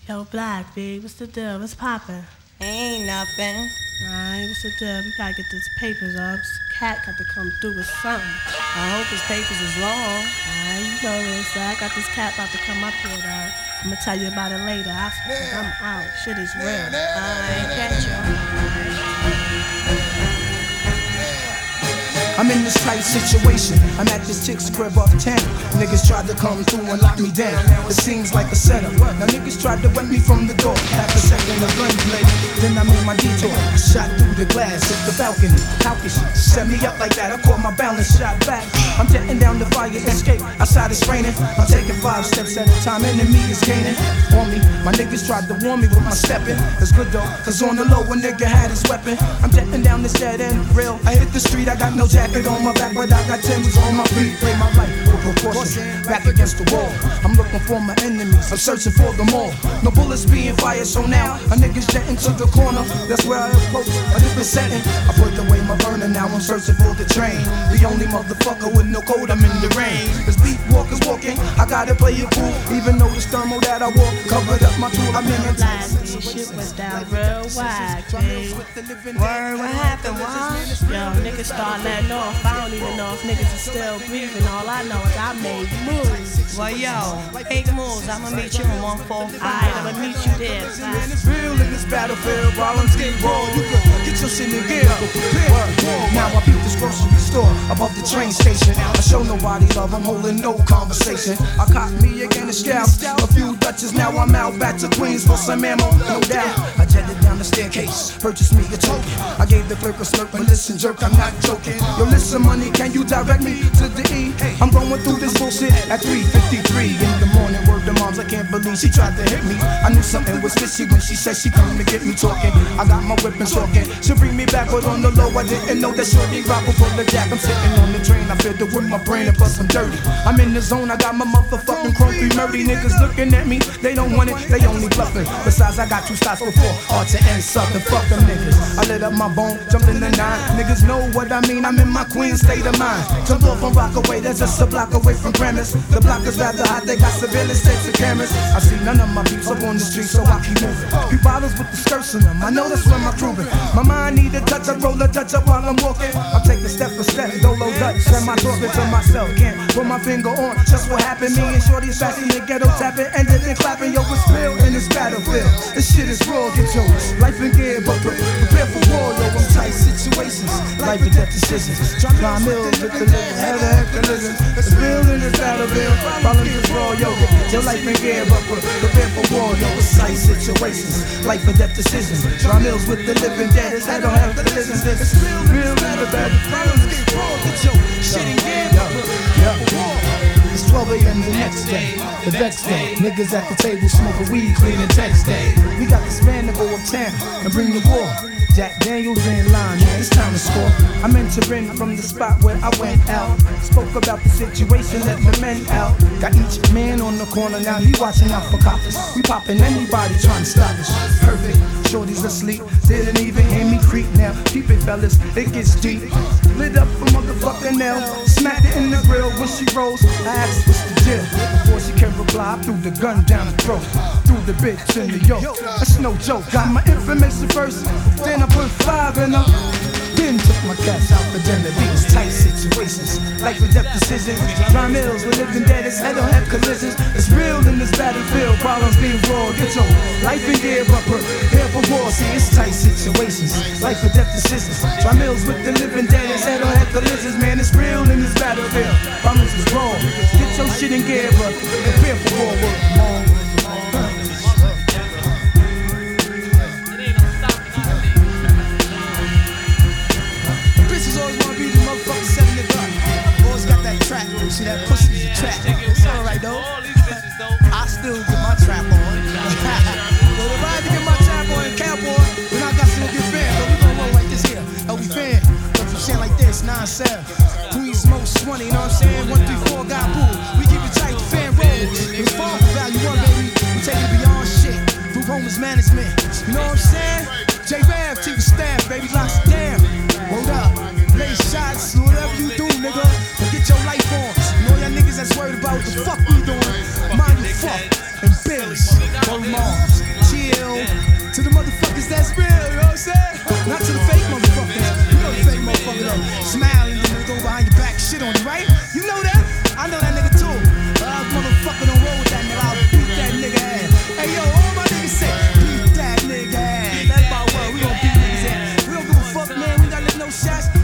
Yo, Black, B, what's the deal? What's poppin'? Ain't nothing. Alright, what's the deal? We gotta get this papers up. This cat got to come through with something. I hope his papers is long. Alright, you know this. I got this cat about to come up here, though. I'm gonna tell you about it later. I'm out. Shit is real. I catch you. I'm in this tight situation. I'm at this chick's crib uptown. Niggas tried to come through and lock me down. It seems like a setup. Now niggas tried to wet me from the door. Half a second of gunplay. Then I made my detour. Shot through the glass, hit the balcony. How can she set me up like that? I caught my balance, shot back. I'm jetting down the fire escape. Outside it's raining. I'm taking 5 steps at a time. Enemy is gaining on me. My niggas tried to warn me with my stepping. It's good though, cause on the low a nigga had his weapon. I'm jetting down this dead end rail. I hit the street, I got no jacket on my back, but I got Timbs on my feet. Play my life with proportion, back against the wall. I'm looking for my enemies, I'm searching for them all. No bullets being fired, so now a nigga's jetting to the corner. That's where I approach a different setting. I put away my burner, now I'm searching for the train. The only motherfucker with no coat, I'm in the rain. There's beat walkers walking, I gotta play it cool. Even though this thermal that I wore covered up my tool, I'm in a tight situation. Shit went down real wide, babe. Word, what happened, what? Yo, niggas start letting off. I don't even know if niggas are still breathing. All I know is I made moves. Well, yo, make moves. I'ma meet you in 145. Alright, I'ma meet you there. Man, it's real in this battlefield. Violence get raw. You can get your shit in gear. Now I beat this grocery store above the train station. I show nobody love, I'm holding no conversation. I caught me again a scalp, a few Dutches. Now I'm out back to Queens for some ammo, no doubt. I jetted down the staircase, purchased me a token. I gave the clerk a smirk, but listen, jerk, I'm not joking. Yo, listen, money, can you direct me to the E? I'm going through this bullshit at 3:53 in the morning. Word to moms, I can't believe she tried to hit me. I knew something was fishy when she said she come to get me talking. I got my whip and talking. She bring me back, but on the low, I didn't know that shorty rock before the jack. I'm sitting on the train, I filled it with my brain and bust some dirty. I'm in the zone, I got my motherfucking chrome 3 murdy. Niggas looking at me, they don't want it, they only bluffing. Besides, I got 2 stops before art to end something. Fuck them niggas. I lit up my bone, jumped in the 9. Niggas know what I mean, I'm in my queen state of mind. Jumped off on Rockaway, that's just a block away from premise. The block is rather hot, they got surveillance sets and cameras. I see none of my peeps up on the street, so I keep moving. Few bottles with the skirts in them, I know that's where my crew been. My mind need a touch up, roll a touch up while I'm walking. I'm taking step for step, dolo Dutch, send my talking to myself. Can't put my finger on just what happened. Me and Shorty assassin the ghetto tapping, ended in clapping. Yo, it's real in this battlefield. This shit is raw, get your life in gear, but prepare for war. Yo, I'm tight situations, life and death decisions. John Mills with the living, how the heck the living. It's real in this battlefield. Follow this raw, yo, get your life in gear, but prepare for war. Yo, it's tight situations, life and death decisions. John Mills with the living dead, his head don't have the business. It's real in the battlefield. Get your shit in gear, but prepare for war. It's 12 a.m. the next day, the next day. Niggas at the table smoking weed, cleaning text day. We got this man to go uptown and bring the war. Jack Daniels in line, man, it's time to score. I'm entering from the spot where I went out. Spoke about the situation, let the men out. Got each man on the corner, now he watching out for coppers. We popping anybody trying to stop us. Perfect, shorty's asleep, didn't even hear me creep. Now keep it fellas, it gets deep. Lit up from motherfucking nail, smacked it in the grill when she rolls. I asked what's the deal, before she can reply, I threw the gun down the throat. Threw the bitch in the yoke, that's no joke. Got my information first, then I put 5 in her. Then took my cats out for dinner. These tight situations, life and death decisions. John Mills, we're living dead, his head don't have collisions. It's real in this battlefield, problems being raw. Get your life in gear, but prepare for war. See, it's tight situations, life and death decisions. John Mills with the living dead, his head don't have collisions. Man, it's real in this battlefield, problems is raw. Get your shit in gear, but prepare for war. See that pussy's a trap. It's alright though. I still get my trap on. Well, if I had to get my trap on and cowboy, then I got to get fan. But we gon' roll like this here. LB fan. But you saying like this, 9-7. Queens most money, you know what I'm saying? 1, 3, 4 got boo. We keep it tight, fan rolls. It's far from value one, baby. We take it beyond shit. Through homeless management. You know what I'm saying? J-Rav, chief of staff, baby, locks it down. Hold up. Lay shots, whatever you do, nigga. Get your life on. You know y'all niggas that's worried about what the fuck we doing. Mind you fuck and Bills. Go moms. shots.